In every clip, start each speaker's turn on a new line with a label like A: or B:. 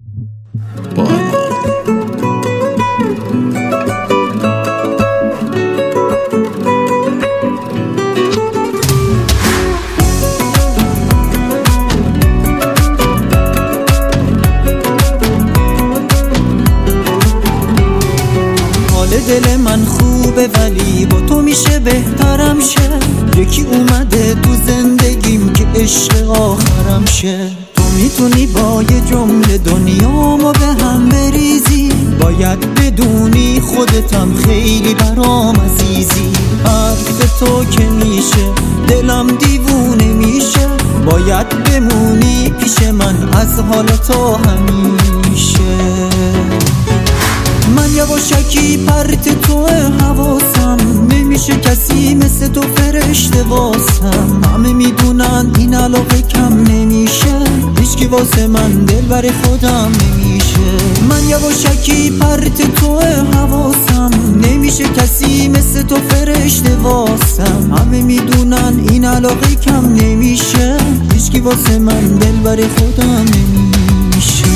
A: دل من خوبه ولی با تو میشه بهترم شه. یکی اومده تو زندگیم که عشق آخرم شه. تو میتونی با یه جمله دنیامو به هم بریزی. باید بدونی خودتم خیلی برام عزیزی. حرف تو که میشه دلم دیوونه میشه. باید بمونی پیش من از حال تو همیشه. من یواشکی پرت تو حواسم. نمیشه کسی مثل تو فرشته واسم. همه میدونن این علاقه کم نمیشه. هیچکی واسه من دل بر خودم نمیشه. من یواشکی پرت تو حواسم. نمیشه کسی مثل تو فرشته واسم. همه میدونن این علاقه کم نمیشه. هیچکی واسه من دل بر خودم نمیشه.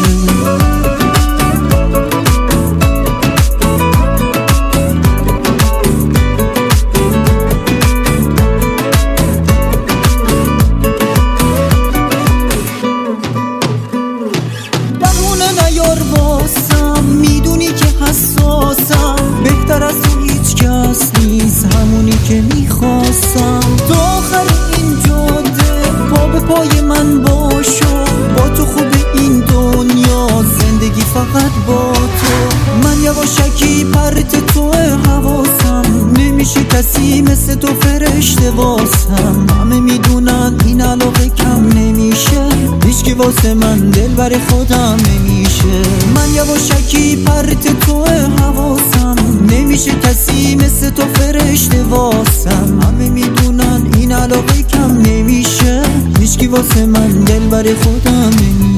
A: میدونی که حساسم. بهتر از تو هیچ کس نیست. همونی که میخواستم. تو آخر این جاده پا به پای من باشو. با تو خوبه این دنیا زندگی فقط با تو. من یواشکی پرت تو حواسم. نمیشه کسی مثل تو فرشته واسم. همه میدونن این علاقه کم نمیشه. هیچکی واسه من دل بر خودم نمیشه. من یواشکی پرت تو حواسم. نمیشه کسی مثل تو فرشته واسم. همه میدونن این علاقه کم نمیشه. هیچکی واسه من دل بر خودم نمیشه.